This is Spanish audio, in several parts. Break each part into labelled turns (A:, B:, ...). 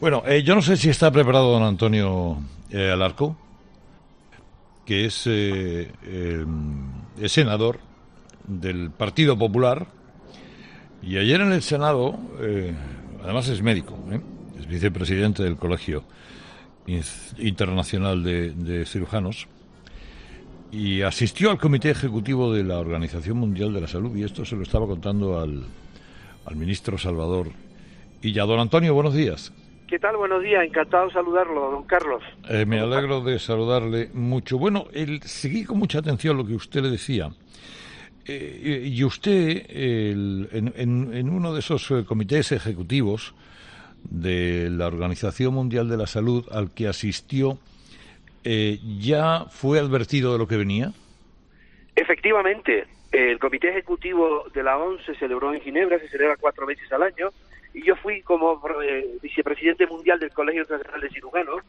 A: Bueno, yo no sé si está preparado don Antonio Alarco, que es senador del Partido Popular, y ayer en el Senado, además es médico, es vicepresidente del Colegio Internacional de Cirujanos, y asistió al Comité Ejecutivo de la Organización Mundial de la Salud, y esto se lo estaba contando al ministro Salvador Illa. Don Antonio, buenos días.
B: ¿Qué tal? Buenos días, encantado de saludarlo, don Carlos.
A: Me alegro de saludarle mucho. Bueno, seguí con mucha atención lo que usted le decía. Y usted, en uno de esos comités ejecutivos de la Organización Mundial de la Salud al que asistió, ¿ya fue advertido de lo que venía?
B: Efectivamente, el comité ejecutivo de la OMS se celebró en Ginebra, se celebra 4 veces al año, y yo fui como vicepresidente mundial del Colegio Internacional de Cirujanos,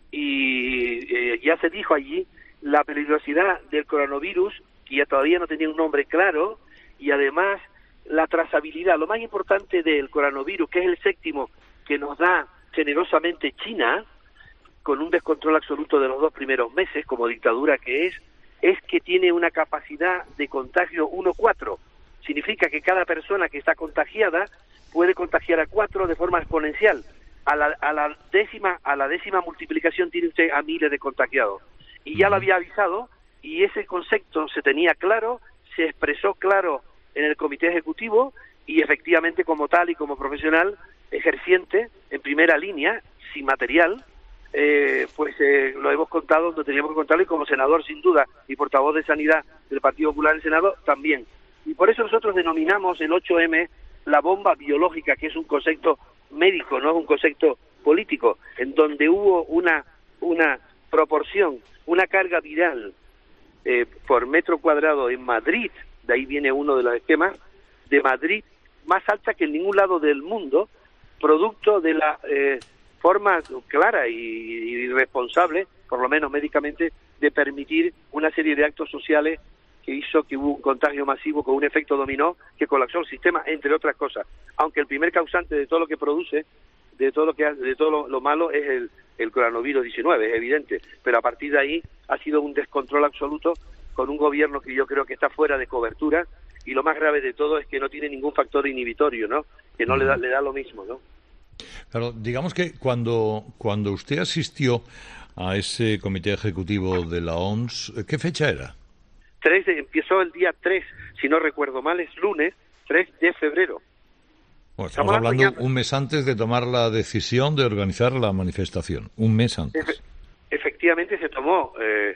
B: y ya se dijo allí la peligrosidad del coronavirus, que ya todavía no tenía un nombre claro, y además la trazabilidad. Lo más importante del coronavirus, que es el séptimo que nos da generosamente China, con un descontrol absoluto de los 2 primeros meses, como dictadura que es que tiene una capacidad de contagio 1,4. Significa que cada persona que está contagiada puede contagiar a 4 de forma exponencial. A la décima multiplicación tiene usted a miles de contagiados. Y ya lo había avisado, y ese concepto se tenía claro, se expresó claro en el comité ejecutivo, y efectivamente como tal y como profesional ejerciente en primera línea, sin material, lo hemos contado donde teníamos que contarlo, y como senador sin duda y portavoz de Sanidad del Partido Popular en el Senado también. Y por eso nosotros denominamos el 8M la bomba biológica, que es un concepto médico, no es un concepto político, en donde hubo una proporción, una carga viral por metro cuadrado en Madrid, de ahí viene uno de los esquemas, de Madrid, más alta que en ningún lado del mundo, producto de la forma clara y responsable, por lo menos médicamente, de permitir una serie de actos sociales que hizo que hubo un contagio masivo con un efecto dominó que colapsó el sistema, entre otras cosas. Aunque el primer causante de todo lo que produce, de todo lo malo, es el coronavirus 19, es evidente. Pero a partir de ahí ha sido un descontrol absoluto, con un gobierno que yo creo que está fuera de cobertura, y lo más grave de todo es que no tiene ningún factor inhibitorio, ¿no? Que no le da lo mismo, ¿no?
A: Claro, digamos que cuando usted asistió a ese comité ejecutivo de la OMS, ¿qué fecha era?
B: Empezó el día 3, si no recuerdo mal, es lunes, 3 de febrero.
A: Bueno, estamos hablando un mes antes de tomar la decisión de organizar la manifestación, un mes antes.
B: Efectivamente se tomó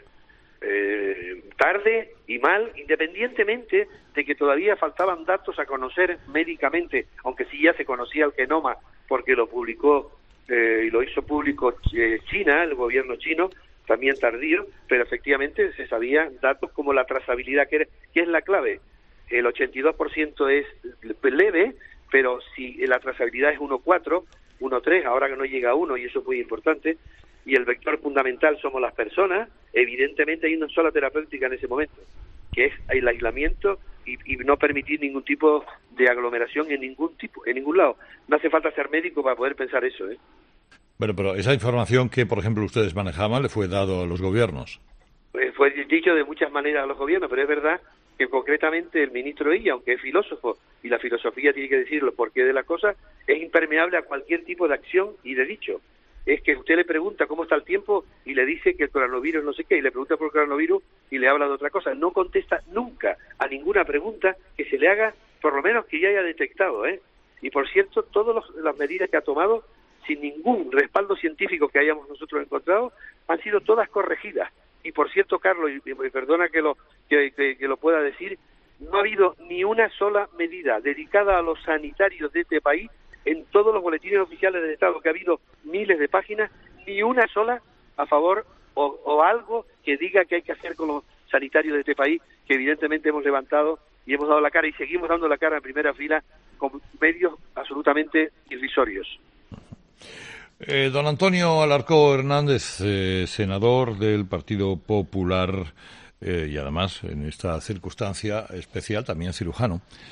B: tarde y mal, independientemente de que todavía faltaban datos a conocer médicamente, aunque sí ya se conocía el genoma, porque lo publicó y lo hizo público China, el gobierno chino, también tardío, pero efectivamente se sabían datos como la trazabilidad, que es la clave. El 82% es leve, pero si la trazabilidad es 1,4, 1,3, ahora que no llega a 1, y eso es muy importante, y el vector fundamental somos las personas, evidentemente hay una sola terapéutica en ese momento, que es el aislamiento y no permitir ningún tipo de aglomeración en ningún lado. No hace falta ser médico para poder pensar eso, ¿eh?
A: Bueno, pero esa información que, por ejemplo, ustedes manejaban, ¿le fue dado a los gobiernos?
B: Fue dicho de muchas maneras a los gobiernos, pero es verdad que concretamente el ministro Illa, aunque es filósofo, y la filosofía tiene que decir los porqué de las cosas, es impermeable a cualquier tipo de acción y de dicho. Es que usted le pregunta cómo está el tiempo y le dice que el coronavirus no sé qué, y le pregunta por el coronavirus y le habla de otra cosa. No contesta nunca a ninguna pregunta que se le haga, por lo menos que ya haya detectado, ¿eh? Y por cierto, todas las medidas que ha tomado, sin ningún respaldo científico que hayamos nosotros encontrado, han sido todas corregidas. Y por cierto, Carlos, y perdona que lo pueda decir, no ha habido ni una sola medida dedicada a los sanitarios de este país en todos los boletines oficiales del Estado, que ha habido miles de páginas, ni una sola a favor o algo que diga que hay que hacer con los sanitarios de este país, que evidentemente hemos levantado y hemos dado la cara y seguimos dando la cara en primera fila con medios absolutamente irrisorios.
A: Don Antonio Alarcó Hernández, senador del Partido Popular y además en esta circunstancia especial también cirujano.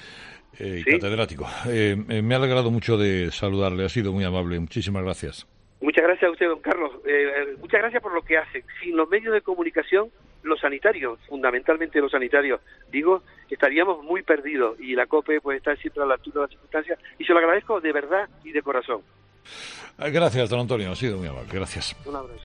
A: y
B: ¿Sí?
A: catedrático. Me ha alegrado mucho de saludarle, ha sido muy amable. Muchísimas gracias.
B: Muchas gracias a usted, don Carlos. Muchas gracias por lo que hacen. Sin los medios de comunicación, los sanitarios, fundamentalmente los sanitarios, digo, estaríamos muy perdidos y la COPE pues está siempre a la altura de las circunstancias y se lo agradezco de verdad y de corazón.
A: Gracias, don Antonio, ha sido muy amable. Gracias.
B: Un abrazo.